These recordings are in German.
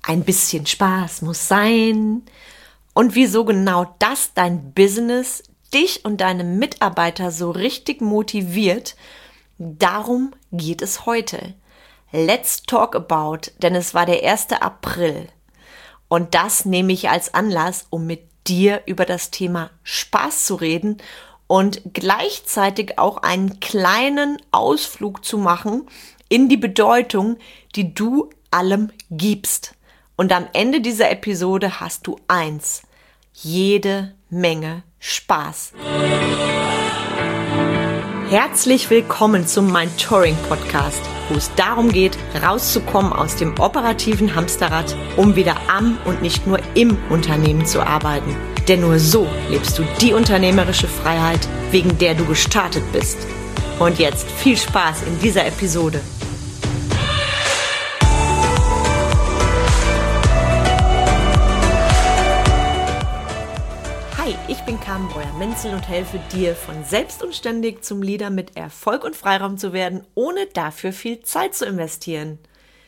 Ein bisschen Spaß muss sein. Und wieso genau das dein Business, dich und deine Mitarbeiter so richtig motiviert, darum geht es heute. Let's talk about, denn es war der 1. April. Und das nehme ich als Anlass, um mit dir über das Thema Spaß zu reden und gleichzeitig auch einen kleinen Ausflug zu machen in die Bedeutung, die du allem gibst. Und am Ende dieser Episode hast du eins: jede Menge Spaß. Herzlich willkommen zum Mentoring-Podcast, wo es darum geht, rauszukommen aus dem operativen Hamsterrad, um wieder am und nicht nur im Unternehmen zu arbeiten. Denn nur so lebst du die unternehmerische Freiheit, wegen der du gestartet bist. Und jetzt viel Spaß in dieser Episode. Hi, ich bin Carmen Breuer-Menzel und helfe dir, von selbst und ständig zum Leader mit Erfolg und Freiraum zu werden, ohne dafür viel Zeit zu investieren.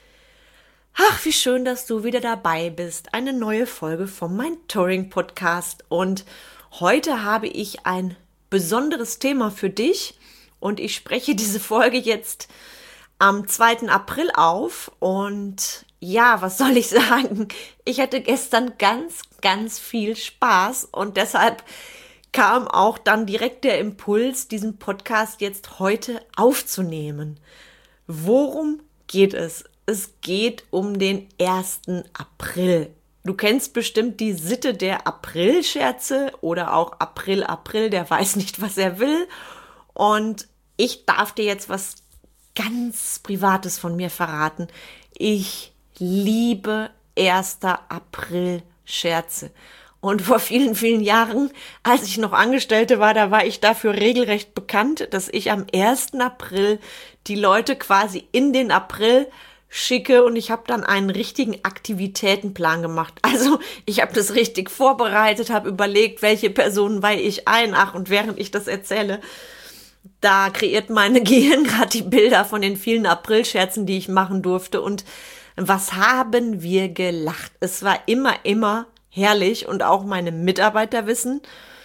Ach, wie schön, dass du wieder dabei bist. Eine neue Folge vom Mentoring-Podcast. Und heute habe ich ein besonderes Thema für dich. Und ich spreche diese Folge jetzt am 2. April auf. Und ja, was soll ich sagen? Ich hatte gestern ganz viel Spaß. Und deshalb kam auch dann direkt der Impuls, diesen Podcast jetzt heute aufzunehmen. Worum geht es? Es geht um den 1. April. Du kennst bestimmt die Sitte der Aprilscherze oder auch April, der weiß nicht, was er will. Und ich darf dir jetzt was ganz Privates von mir verraten. Ich liebe 1. April-Scherze. Und vor vielen Jahren, als ich noch Angestellte war, da war ich dafür regelrecht bekannt, dass ich am 1. April die Leute quasi in den April schicke, und ich habe dann einen richtigen Aktivitätenplan gemacht. Also ich habe das richtig vorbereitet, habe überlegt, welche Personen weihe ich ein. Ach, und während ich das erzähle, da kreiert meine Gehirn gerade die Bilder von den vielen Aprilscherzen, die ich machen durfte. Und was haben wir gelacht? Es war immer herrlich, und auch meine Mitarbeiter wissen,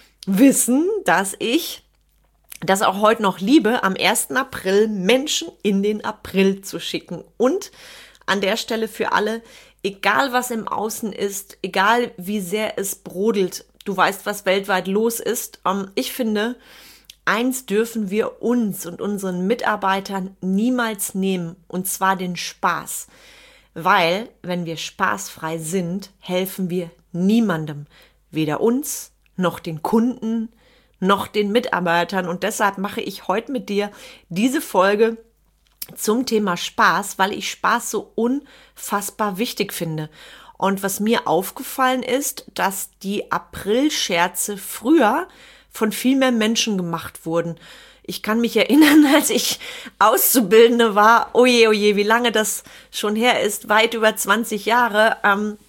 dass ich das auch heute noch liebe, am 1. April Menschen in den April zu schicken. Und an der Stelle für alle, egal was im Außen ist, egal wie sehr es brodelt, du weißt, was weltweit los ist, ich finde, eins dürfen wir uns und unseren Mitarbeitern niemals nehmen, und zwar den Spaß. Weil, wenn wir spaßfrei sind, helfen wir niemandem, weder uns, noch den Kunden, noch den Mitarbeitern. Und deshalb mache ich heute mit dir diese Folge zum Thema Spaß, weil ich Spaß so unfassbar wichtig finde. Und was mir aufgefallen ist, dass die Aprilscherze früher von viel mehr Menschen gemacht wurden. Ich kann mich erinnern, als ich Auszubildende war, oje, wie lange das schon her ist, weit über 20 Jahre,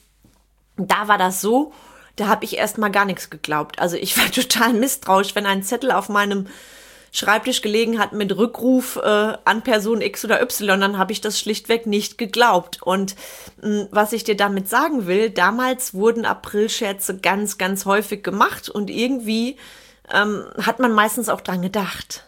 da war das so. Da habe ich erst mal gar nichts geglaubt. Also ich war total misstrauisch, wenn ein Zettel auf meinem Schreibtisch gelegen hat mit Rückruf an Person X oder Y, dann habe ich das schlichtweg nicht geglaubt. Und was ich dir damit sagen will, damals wurden Aprilscherze ganz häufig gemacht, und irgendwie hat man meistens auch dran gedacht.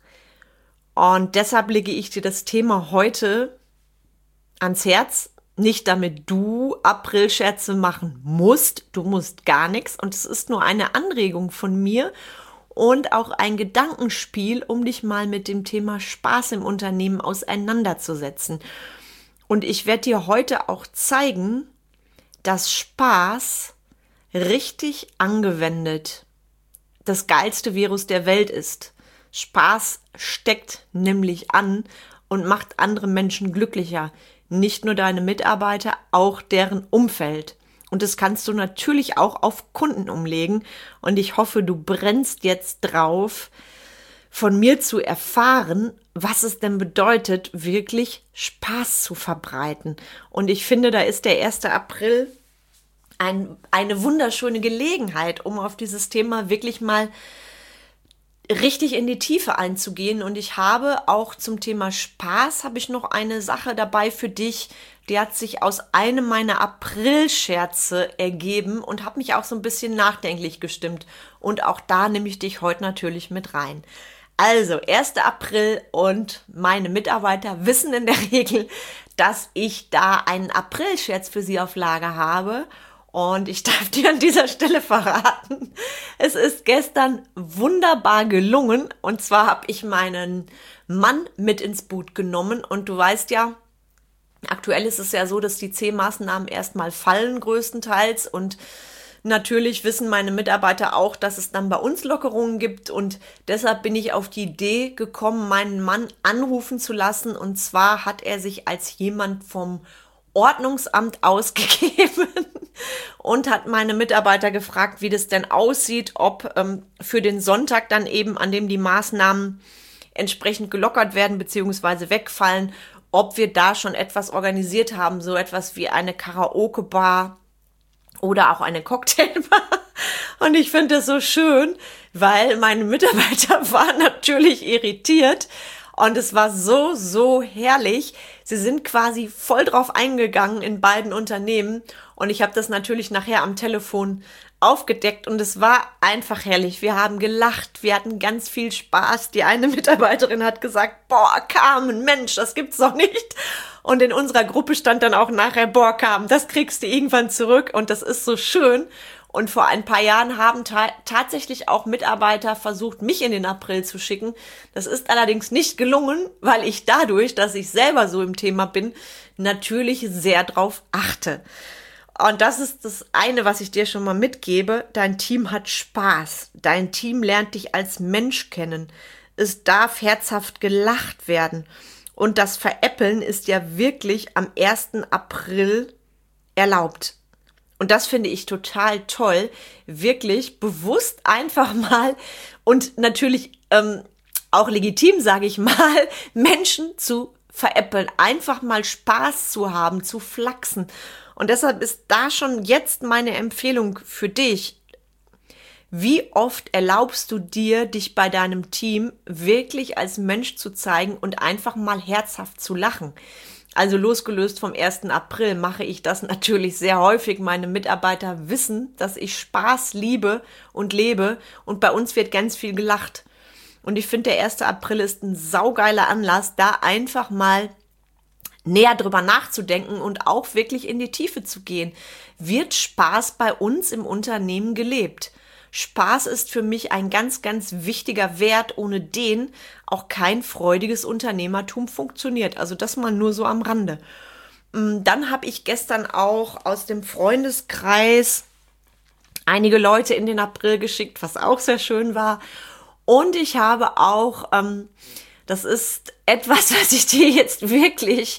Und deshalb lege ich dir das Thema heute ans Herz. Nicht damit du Aprilscherze machen musst, du musst gar nichts, und es ist nur eine Anregung von mir und auch ein Gedankenspiel, um dich mal mit dem Thema Spaß im Unternehmen auseinanderzusetzen. Und ich werde dir heute auch zeigen, dass Spaß richtig angewendet das geilste Virus der Welt ist. Spaß steckt nämlich an und macht andere Menschen glücklicher. Nicht nur deine Mitarbeiter, auch deren Umfeld. Und das kannst du natürlich auch auf Kunden umlegen. Und ich hoffe, du brennst jetzt drauf, von mir zu erfahren, was es denn bedeutet, wirklich Spaß zu verbreiten. Und ich finde, da ist der 1. April eine wunderschöne Gelegenheit, um auf dieses Thema wirklich mal richtig in die Tiefe einzugehen. Und ich habe auch zum Thema Spaß, habe ich noch eine Sache dabei für dich. Die hat sich aus einem meiner April-Scherze ergeben und hat mich auch so ein bisschen nachdenklich gestimmt. Und auch da nehme ich dich heute natürlich mit rein. Also, 1. April und meine Mitarbeiter wissen in der Regel, dass ich da einen April-Scherz für sie auf Lager habe. Und ich darf dir an dieser Stelle verraten, es ist gestern wunderbar gelungen. Und zwar habe ich meinen Mann mit ins Boot genommen. Und du weißt ja, aktuell ist es ja so, dass die C-Maßnahmen erstmal fallen größtenteils. Und natürlich wissen meine Mitarbeiter auch, dass es dann bei uns Lockerungen gibt. Und deshalb bin ich auf die Idee gekommen, meinen Mann anrufen zu lassen. Und zwar hat er sich als jemand vom Ordnungsamt ausgegeben und hat meine Mitarbeiter gefragt, wie das denn aussieht, ob für den Sonntag dann eben, an dem die Maßnahmen entsprechend gelockert werden bzw. wegfallen, ob wir da schon etwas organisiert haben, so etwas wie eine Karaoke-Bar oder auch eine Cocktailbar. Und ich finde das so schön, weil meine Mitarbeiter waren natürlich irritiert. Und es war so herrlich. Sie sind quasi voll drauf eingegangen in beiden Unternehmen. Und ich habe das natürlich nachher am Telefon aufgedeckt. Und es war einfach herrlich. Wir haben gelacht. Wir hatten ganz viel Spaß. Die eine Mitarbeiterin hat gesagt, boah, Carmen, Mensch, das gibt's doch nicht. Und in unserer Gruppe stand dann auch nachher, boah, Carmen, das kriegst du irgendwann zurück. Und das ist so schön. Und vor ein paar Jahren haben tatsächlich auch Mitarbeiter versucht, mich in den April zu schicken. Das ist allerdings nicht gelungen, weil ich dadurch, dass ich selber so im Thema bin, natürlich sehr drauf achte. Und das ist das eine, was ich dir schon mal mitgebe. Dein Team hat Spaß. Dein Team lernt dich als Mensch kennen. Es darf herzhaft gelacht werden. Und das Veräppeln ist ja wirklich am 1. April erlaubt. Und das finde ich total toll, wirklich bewusst einfach mal und natürlich auch legitim, sage ich mal, Menschen zu veräppeln, einfach mal Spaß zu haben, zu flachsen. Und deshalb ist da schon jetzt meine Empfehlung für dich. Wie oft erlaubst du dir, dich bei deinem Team wirklich als Mensch zu zeigen und einfach mal herzhaft zu lachen? Also losgelöst vom 1. April mache ich das natürlich sehr häufig. Meine Mitarbeiter wissen, dass ich Spaß liebe und lebe und bei uns wird ganz viel gelacht. Und ich finde, der 1. April ist ein saugeiler Anlass, da einfach mal näher drüber nachzudenken und auch wirklich in die Tiefe zu gehen. Wird Spaß bei uns im Unternehmen gelebt? Spaß ist für mich ein ganz wichtiger Wert, ohne den auch kein freudiges Unternehmertum funktioniert. Also das mal nur so am Rande. Dann habe ich gestern auch aus dem Freundeskreis einige Leute in den April geschickt, was auch sehr schön war. Und ich habe auch, das ist etwas, was ich dir jetzt wirklich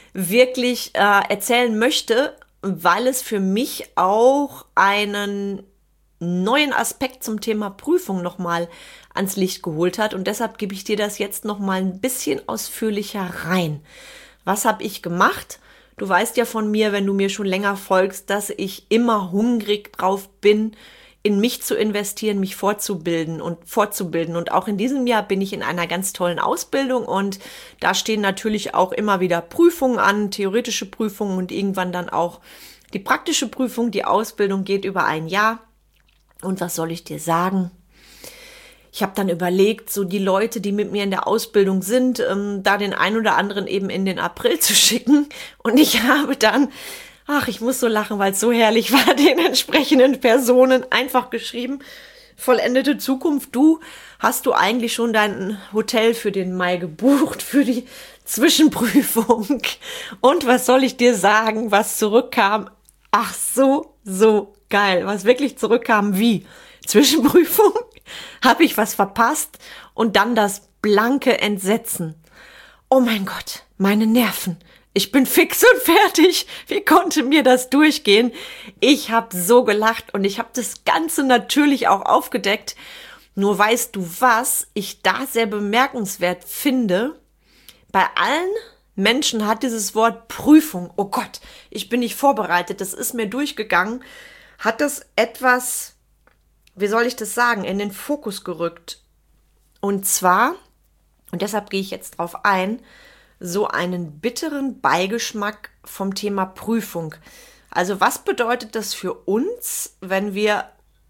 erzählen möchte, weil es für mich auch einen neuen Aspekt zum Thema Prüfung nochmal ans Licht geholt hat. Und deshalb gebe ich dir das jetzt nochmal ein bisschen ausführlicher rein. Was habe ich gemacht? Du weißt ja von mir, wenn du mir schon länger folgst, dass ich immer hungrig drauf bin, in mich zu investieren, mich fortzubilden. Und auch in diesem Jahr bin ich in einer ganz tollen Ausbildung und da stehen natürlich auch immer wieder Prüfungen an, theoretische Prüfungen und irgendwann dann auch die praktische Prüfung. Die Ausbildung geht über ein Jahr. Und was soll ich dir sagen? Ich habe dann überlegt, so die Leute, die mit mir in der Ausbildung sind, da den einen oder anderen eben in den April zu schicken. Und ich habe dann, ich muss so lachen, weil es so herrlich war, den entsprechenden Personen einfach geschrieben, vollendete Zukunft, hast du eigentlich schon dein Hotel für den Mai gebucht, für die Zwischenprüfung? Und was soll ich dir sagen, was zurückkam? Ach, so geil, was wirklich zurückkam, wie Zwischenprüfung, habe ich was verpasst und dann das blanke Entsetzen. Oh mein Gott, meine Nerven, ich bin fix und fertig, wie konnte mir das durchgehen? Ich habe so gelacht und ich habe das Ganze natürlich auch aufgedeckt, nur weißt du, was ich da sehr bemerkenswert finde? Bei allen Menschen hat dieses Wort Prüfung, oh Gott, ich bin nicht vorbereitet, das ist mir durchgegangen, hat das etwas, wie soll ich das sagen, in den Fokus gerückt. Und zwar, und deshalb gehe ich jetzt drauf ein, so einen bitteren Beigeschmack vom Thema Prüfung. Also was bedeutet das für uns, wenn wir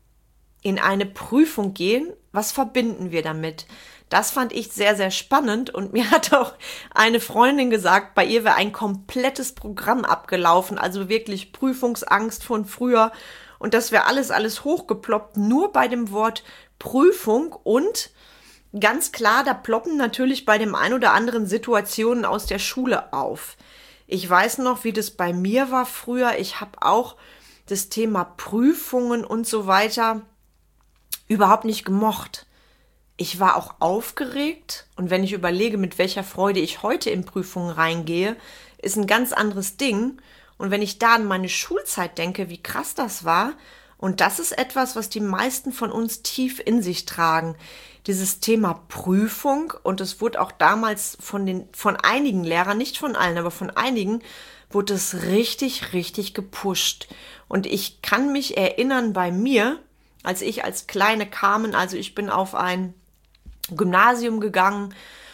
in eine Prüfung gehen? Was verbinden wir damit? Das fand ich sehr, sehr spannend und mir hat auch eine Freundin gesagt, bei ihr wäre ein komplettes Programm abgelaufen, also wirklich Prüfungsangst von früher und das wäre alles hochgeploppt, nur bei dem Wort Prüfung und ganz klar, da ploppen natürlich bei dem ein oder anderen Situationen aus der Schule auf. Ich weiß noch, wie das bei mir war früher. Ich habe auch das Thema Prüfungen und so weiter überhaupt nicht gemocht. Ich war auch aufgeregt und wenn ich überlege, mit welcher Freude ich heute in Prüfungen reingehe, ist ein ganz anderes Ding. Und wenn ich da an meine Schulzeit denke, wie krass das war, und das ist etwas, was die meisten von uns tief in sich tragen, dieses Thema Prüfung, und es wurde auch damals von einigen Lehrern, nicht von allen, aber von einigen, wurde es richtig, richtig gepusht. Und ich kann mich erinnern bei mir, als ich als Kleine kam, also ich bin auf ein Gymnasium gegangen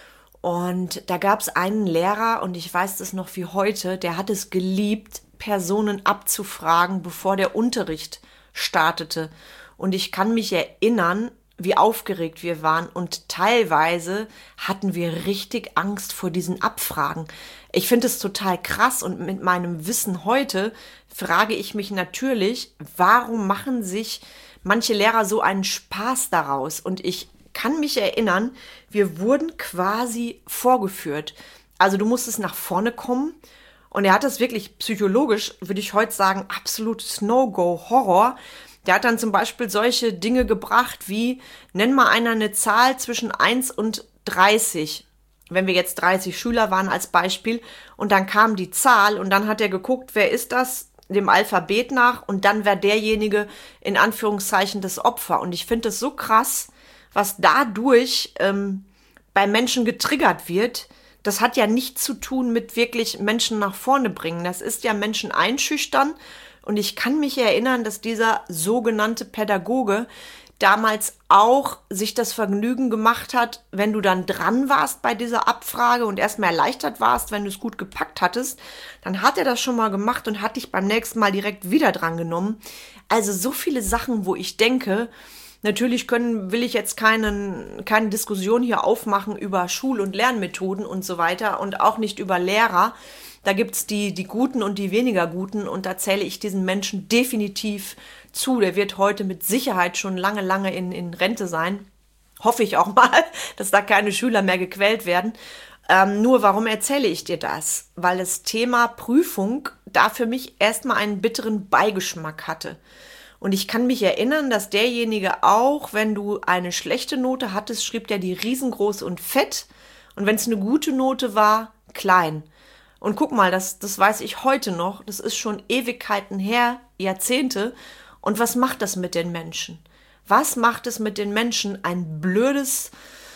und da gab es einen Lehrer und ich weiß das noch wie heute, der hat es geliebt, Personen abzufragen, bevor der Unterricht startete. Und ich kann mich erinnern, wie aufgeregt wir waren und teilweise hatten wir richtig Angst vor diesen Abfragen. Ich finde es total krass und mit meinem Wissen heute frage ich mich natürlich, warum machen sich manche Lehrer so einen Spaß daraus? Und ich kann mich erinnern, wir wurden quasi vorgeführt. Also du musstest nach vorne kommen und er hat das wirklich psychologisch, würde ich heute sagen, absolutes No-Go-Horror. Der hat dann zum Beispiel solche Dinge gebracht wie, nenn mal einer eine Zahl zwischen 1 und 30. Wenn wir jetzt 30 Schüler waren als Beispiel und dann kam die Zahl und dann hat er geguckt, wer ist das, dem Alphabet nach und dann wäre derjenige in Anführungszeichen das Opfer. Und ich finde es so krass, was dadurch bei Menschen getriggert wird. Das hat ja nichts zu tun mit wirklich Menschen nach vorne bringen. Das ist ja Menschen einschüchtern. Und ich kann mich erinnern, dass dieser sogenannte Pädagoge damals auch sich das Vergnügen gemacht hat, wenn du dann dran warst bei dieser Abfrage und erstmal erleichtert warst, wenn du es gut gepackt hattest, dann hat er das schon mal gemacht und hat dich beim nächsten Mal direkt wieder dran genommen. Also so viele Sachen, wo ich denke, natürlich will ich jetzt keine Diskussion hier aufmachen über Schul- und Lernmethoden und so weiter und auch nicht über Lehrer. Da gibt's die Guten und die weniger Guten und da zähle ich diesen Menschen definitiv zu. Der wird heute mit Sicherheit schon lange in Rente sein. Hoffe ich auch mal, dass da keine Schüler mehr gequält werden. Nur warum erzähle ich dir das? Weil das Thema Prüfung da für mich erstmal einen bitteren Beigeschmack hatte. Und ich kann mich erinnern, dass derjenige auch, wenn du eine schlechte Note hattest, schrieb der die riesengroß und fett. Und wenn es eine gute Note war, klein. Und guck mal, das weiß ich heute noch. Das ist schon Ewigkeiten her, Jahrzehnte. Und was macht das mit den Menschen? Was macht es mit den Menschen? Ein blödes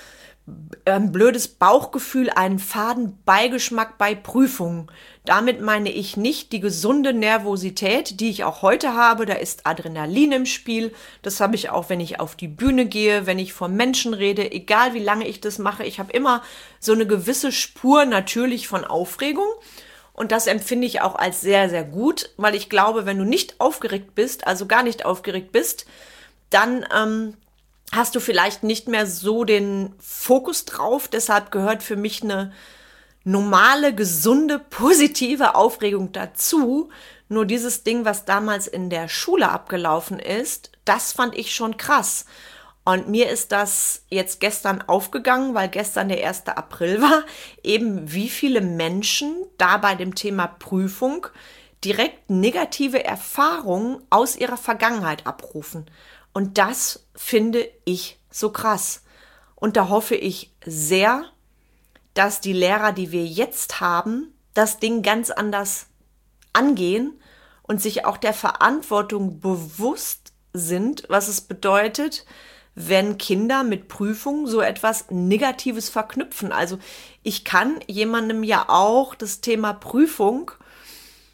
Bauchgefühl, einen faden Beigeschmack bei Prüfungen. Damit meine ich nicht die gesunde Nervosität, die ich auch heute habe. Da ist Adrenalin im Spiel. Das habe ich auch, wenn ich auf die Bühne gehe, wenn ich vor Menschen rede, egal wie lange ich das mache. Ich habe immer so eine gewisse Spur natürlich von Aufregung. Und das empfinde ich auch als sehr, sehr gut, weil ich glaube, wenn du nicht aufgeregt bist, also gar nicht aufgeregt bist, dann hast du vielleicht nicht mehr so den Fokus drauf. Deshalb gehört für mich eine normale, gesunde, positive Aufregung dazu. Nur dieses Ding, was damals in der Schule abgelaufen ist, das fand ich schon krass. Und mir ist das jetzt gestern aufgegangen, weil gestern der 1. April war, eben wie viele Menschen da bei dem Thema Prüfung direkt negative Erfahrungen aus ihrer Vergangenheit abrufen. Und das finde ich so krass. Und da hoffe ich sehr, dass die Lehrer, die wir jetzt haben, das Ding ganz anders angehen und sich auch der Verantwortung bewusst sind, was es bedeutet, wenn Kinder mit Prüfungen so etwas Negatives verknüpfen. Also ich kann jemandem ja auch das Thema Prüfung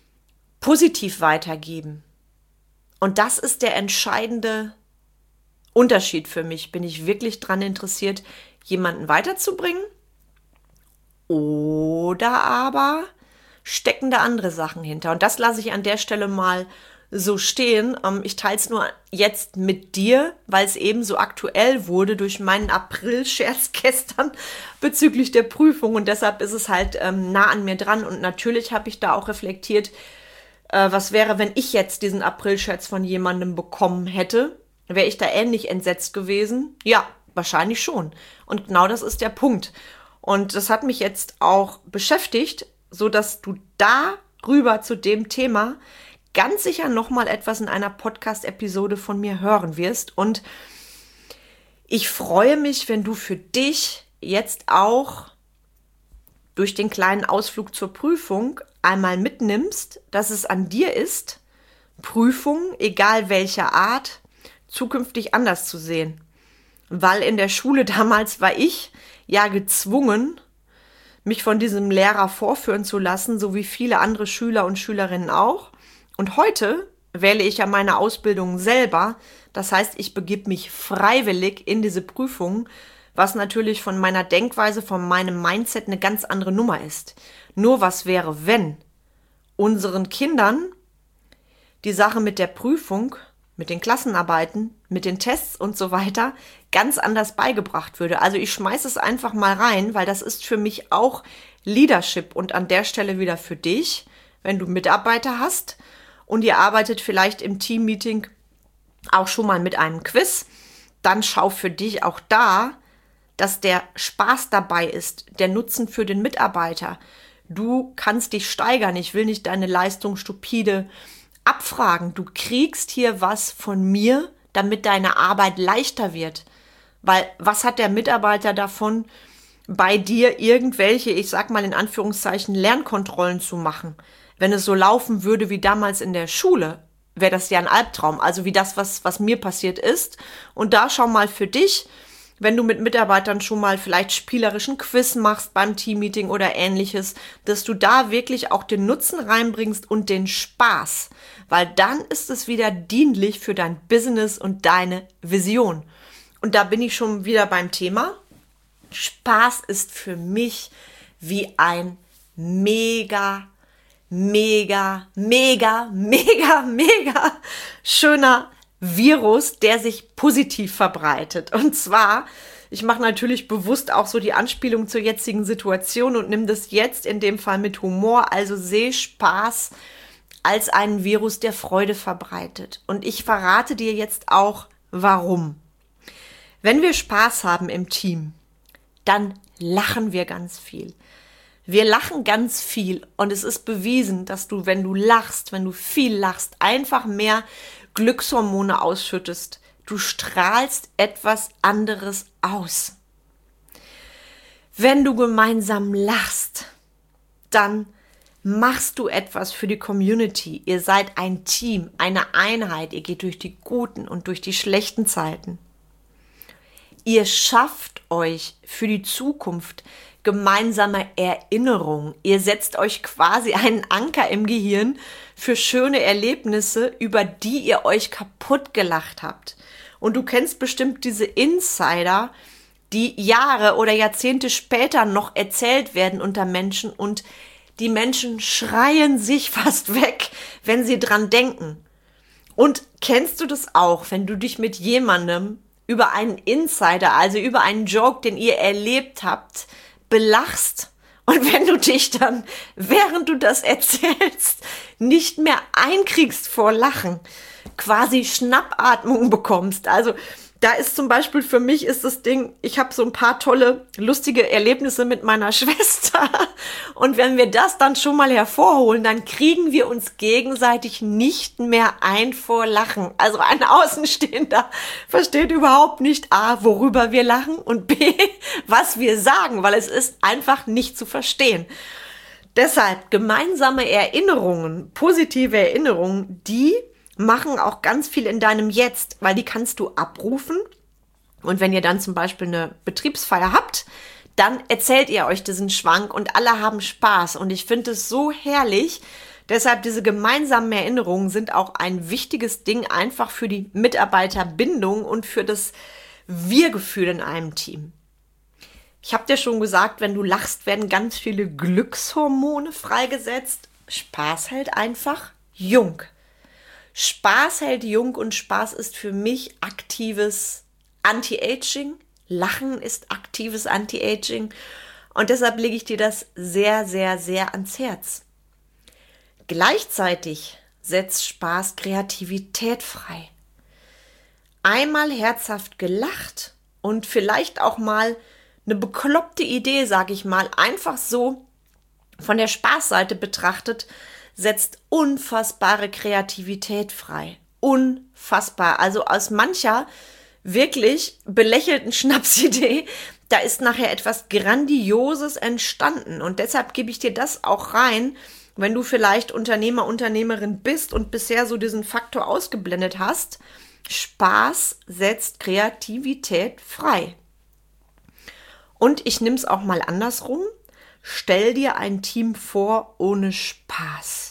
positiv weitergeben. Und das ist der entscheidende Unterschied für mich. Bin ich wirklich daran interessiert, jemanden weiterzubringen? Oder aber stecken da andere Sachen hinter? Und das lasse ich an der Stelle mal so stehen. Ich teile es nur jetzt mit dir, weil es eben so aktuell wurde durch meinen April-Scherz gestern bezüglich der Prüfung. Und deshalb ist es halt nah an mir dran. Und natürlich habe ich da auch reflektiert, was wäre, wenn ich jetzt diesen April-Scherz von jemandem bekommen hätte? Wäre ich da ähnlich entsetzt gewesen? Ja, wahrscheinlich schon. Und genau das ist der Punkt. Und das hat mich jetzt auch beschäftigt, so dass du darüber zu dem Thema ganz sicher nochmal etwas in einer Podcast-Episode von mir hören wirst. Und ich freue mich, wenn du für dich jetzt auch durch den kleinen Ausflug zur Prüfung einmal mitnimmst, dass es an dir ist, Prüfungen, egal welcher Art, zukünftig anders zu sehen. Weil in der Schule damals war ich ja gezwungen, mich von diesem Lehrer vorführen zu lassen, so wie viele andere Schüler und Schülerinnen auch. Und heute wähle ich ja meine Ausbildung selber. Das heißt, ich begebe mich freiwillig in diese Prüfung, was natürlich von meiner Denkweise, von meinem Mindset eine ganz andere Nummer ist. Nur was wäre, wenn unseren Kindern die Sache mit der Prüfung, mit den Klassenarbeiten, mit den Tests und so weiter ganz anders beigebracht würde. Also ich schmeiße es einfach mal rein, weil das ist für mich auch Leadership und an der Stelle wieder für dich, wenn du Mitarbeiter hast und ihr arbeitet vielleicht im Teammeeting auch schon mal mit einem Quiz, dann schau für dich auch da, dass der Spaß dabei ist, der Nutzen für den Mitarbeiter. Du kannst dich steigern, ich will nicht deine Leistung stupide abfragen. Du kriegst hier was von mir, damit deine Arbeit leichter wird. Weil was hat der Mitarbeiter davon, bei dir irgendwelche, ich sag mal in Anführungszeichen, Lernkontrollen zu machen? Wenn es so laufen würde wie damals in der Schule, wäre das ja ein Albtraum. Also wie das, was mir passiert ist. Und da schau mal für dich, wenn du mit Mitarbeitern schon mal vielleicht spielerischen Quiz machst beim Teammeeting oder ähnliches, dass du da wirklich auch den Nutzen reinbringst und den Spaß. Weil dann ist es wieder dienlich für dein Business und deine Vision. Und da bin ich schon wieder beim Thema. Spaß ist für mich wie ein mega schöner Virus, der sich positiv verbreitet. Und zwar, ich mache natürlich bewusst auch so die Anspielung zur jetzigen Situation und nimm das jetzt in dem Fall mit Humor. Also sehe Spaß als einen Virus, der Freude verbreitet. Und ich verrate dir jetzt auch, warum. Wenn wir Spaß haben im Team, dann lachen wir ganz viel. Wir lachen ganz viel und es ist bewiesen, dass du, wenn du lachst, wenn du viel lachst, einfach mehr Glückshormone ausschüttest. Du strahlst etwas anderes aus. Wenn du gemeinsam lachst, dann machst du etwas für die Community. Ihr seid ein Team, eine Einheit. Ihr geht durch die guten und durch die schlechten Zeiten. Ihr schafft euch für die Zukunft gemeinsame Erinnerungen. Ihr setzt euch quasi einen Anker im Gehirn für schöne Erlebnisse, über die ihr euch kaputt gelacht habt. Und du kennst bestimmt diese Insider, die Jahre oder Jahrzehnte später noch erzählt werden unter Menschen und die Menschen schreien sich fast weg, wenn sie dran denken. Und kennst du das auch, wenn du dich mit jemandem über einen Insider, also über einen Joke, den ihr erlebt habt, belachst und wenn du dich dann, während du das erzählst, nicht mehr einkriegst vor Lachen, quasi Schnappatmung bekommst. Also da ist zum Beispiel für mich ist das Ding, ich habe so ein paar tolle, lustige Erlebnisse mit meiner Schwester und wenn wir das dann schon mal hervorholen, dann kriegen wir uns gegenseitig nicht mehr ein vor Lachen. Also ein Außenstehender versteht überhaupt nicht A, worüber wir lachen und B, was wir sagen, weil es ist einfach nicht zu verstehen. Deshalb gemeinsame Erinnerungen, positive Erinnerungen, die machen auch ganz viel in deinem Jetzt, weil die kannst du abrufen. Und wenn ihr dann zum Beispiel eine Betriebsfeier habt, dann erzählt ihr euch diesen Schwank und alle haben Spaß. Und ich finde es so herrlich, Deshalb diese gemeinsamen Erinnerungen sind auch ein wichtiges Ding einfach für die Mitarbeiterbindung und für das Wir-Gefühl in einem Team. Ich habe dir schon gesagt, wenn du lachst, werden ganz viele Glückshormone freigesetzt. Spaß hält einfach jung. Spaß hält jung und Spaß ist für mich aktives Anti-Aging. Lachen ist aktives Anti-Aging. Und deshalb lege ich dir das sehr, sehr, sehr ans Herz. Gleichzeitig setzt Spaß Kreativität frei. Einmal herzhaft gelacht und vielleicht auch mal eine bekloppte Idee, sage ich mal, einfach so von der Spaßseite betrachtet, setzt unfassbare Kreativität frei. Unfassbar. Also aus mancher wirklich belächelten Schnapsidee, da ist nachher etwas Grandioses entstanden. Und deshalb gebe ich dir das auch rein, wenn du vielleicht Unternehmer, Unternehmerin bist und bisher so diesen Faktor ausgeblendet hast. Spaß setzt Kreativität frei. Und ich nehme es auch mal andersrum. Stell dir ein Team vor ohne Spaß.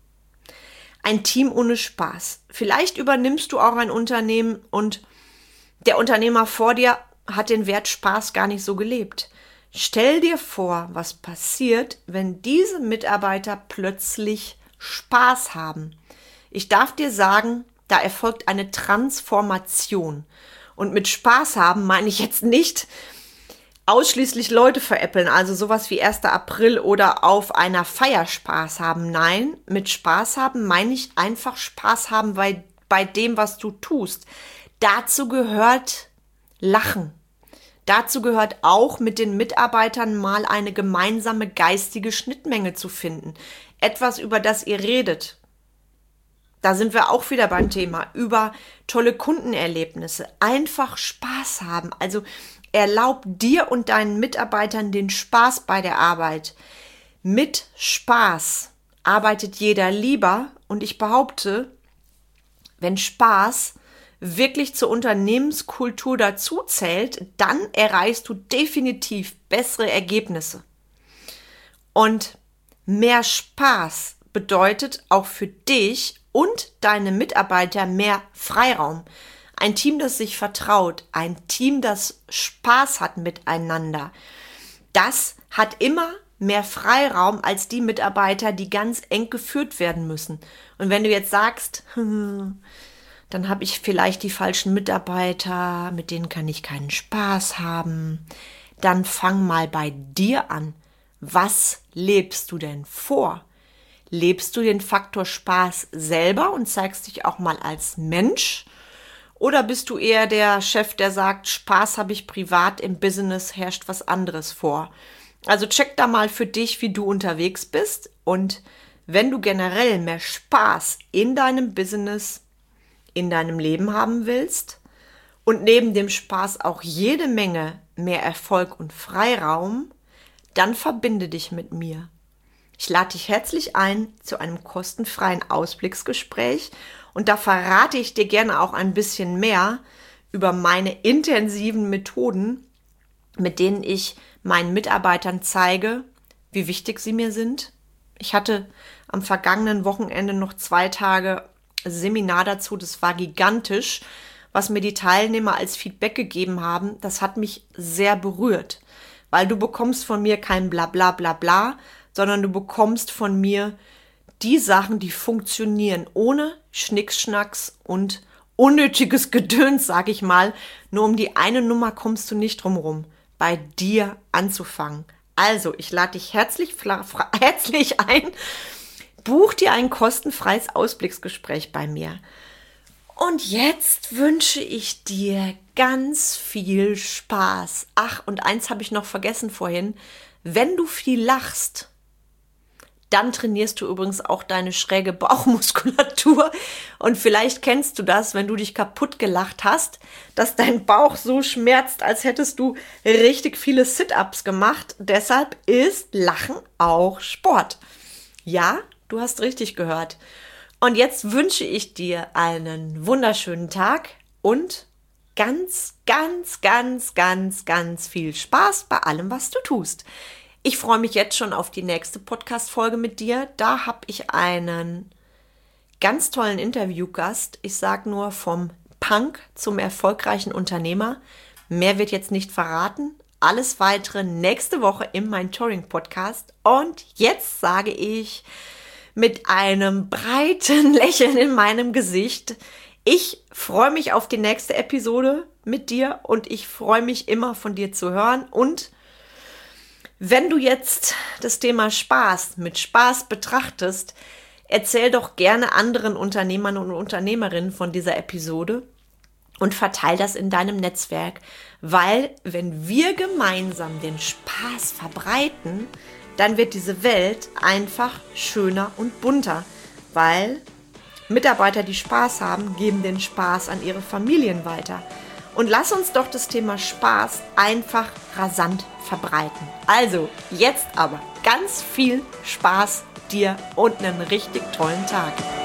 Ein Team ohne Spaß. Vielleicht übernimmst du auch ein Unternehmen und der Unternehmer vor dir hat den Wert Spaß gar nicht so gelebt. Stell dir vor, was passiert, wenn diese Mitarbeiter plötzlich Spaß haben. Ich darf dir sagen, da erfolgt eine Transformation. Und mit Spaß haben meine ich jetzt nicht ausschließlich Leute veräppeln, also sowas wie 1. April oder auf einer Feier Spaß haben. Nein, mit Spaß haben meine ich einfach Spaß haben bei dem, was du tust. Dazu gehört Lachen. Dazu gehört auch, mit den Mitarbeitern mal eine gemeinsame geistige Schnittmenge zu finden. Etwas, über das ihr redet. Da sind wir auch wieder beim Thema, über tolle Kundenerlebnisse. Einfach Spaß haben. Also erlaub dir und deinen Mitarbeitern den Spaß bei der Arbeit. Mit Spaß arbeitet jeder lieber. Und ich behaupte, wenn Spaß wirklich zur Unternehmenskultur dazu zählt, dann erreichst du definitiv bessere Ergebnisse. Und mehr Spaß bedeutet auch für dich und deine Mitarbeiter mehr Freiraum. Ein Team, das sich vertraut, ein Team, das Spaß hat miteinander, das hat immer mehr Freiraum als die Mitarbeiter, die ganz eng geführt werden müssen. Und wenn du jetzt sagst, dann habe ich vielleicht die falschen Mitarbeiter, mit denen kann ich keinen Spaß haben, dann fang mal bei dir an. Was lebst du denn vor? Lebst du den Faktor Spaß selber und zeigst dich auch mal als Mensch? Oder bist du eher der Chef, der sagt, Spaß habe ich privat, im Business herrscht was anderes vor? Also check da mal für dich, wie du unterwegs bist. Und wenn du generell mehr Spaß in deinem Business, in deinem Leben haben willst und neben dem Spaß auch jede Menge mehr Erfolg und Freiraum, dann verbinde dich mit mir. Ich lade dich herzlich ein zu einem kostenfreien Ausblicksgespräch und da verrate ich dir gerne auch ein bisschen mehr über meine intensiven Methoden, mit denen ich meinen Mitarbeitern zeige, wie wichtig sie mir sind. Ich hatte am vergangenen Wochenende noch 2 Tage Seminar dazu, das war gigantisch, was mir die Teilnehmer als Feedback gegeben haben. Das hat mich sehr berührt, weil du bekommst von mir kein Blabla, Blabla, sondern du bekommst von mir die Sachen, die funktionieren, ohne Schnickschnacks und unnötiges Gedöns, sag ich mal. Nur um die eine Nummer kommst du nicht drum rum, bei dir anzufangen. Also, ich lade dich herzlich ein, buch dir ein kostenfreies Ausblicksgespräch bei mir. Und jetzt wünsche ich dir ganz viel Spaß. Ach, und eins habe ich noch vergessen vorhin. Wenn du viel lachst, dann trainierst du übrigens auch deine schräge Bauchmuskulatur. Und vielleicht kennst du das, wenn du dich kaputt gelacht hast, dass dein Bauch so schmerzt, als hättest du richtig viele Sit-Ups gemacht. Deshalb ist Lachen auch Sport. Ja, du hast richtig gehört. Und jetzt wünsche ich dir einen wunderschönen Tag und ganz, ganz, ganz, ganz, ganz viel Spaß bei allem, was du tust. Ich freue mich jetzt schon auf die nächste Podcast-Folge mit dir. Da habe ich einen ganz tollen Interviewgast. Ich sage nur vom Punk zum erfolgreichen Unternehmer. Mehr wird jetzt nicht verraten. Alles weitere nächste Woche im Mind-Touring-Podcast. Und jetzt sage ich mit einem breiten Lächeln in meinem Gesicht, ich freue mich auf die nächste Episode mit dir und ich freue mich immer von dir zu hören. Und wenn du jetzt das Thema Spaß mit Spaß betrachtest, erzähl doch gerne anderen Unternehmern und Unternehmerinnen von dieser Episode und verteil das in deinem Netzwerk, weil wenn wir gemeinsam den Spaß verbreiten, dann wird diese Welt einfach schöner und bunter, weil Mitarbeiter, die Spaß haben, geben den Spaß an ihre Familien weiter. Und lass uns doch das Thema Spaß einfach rasant verbreiten. Also, jetzt aber ganz viel Spaß dir und einen richtig tollen Tag.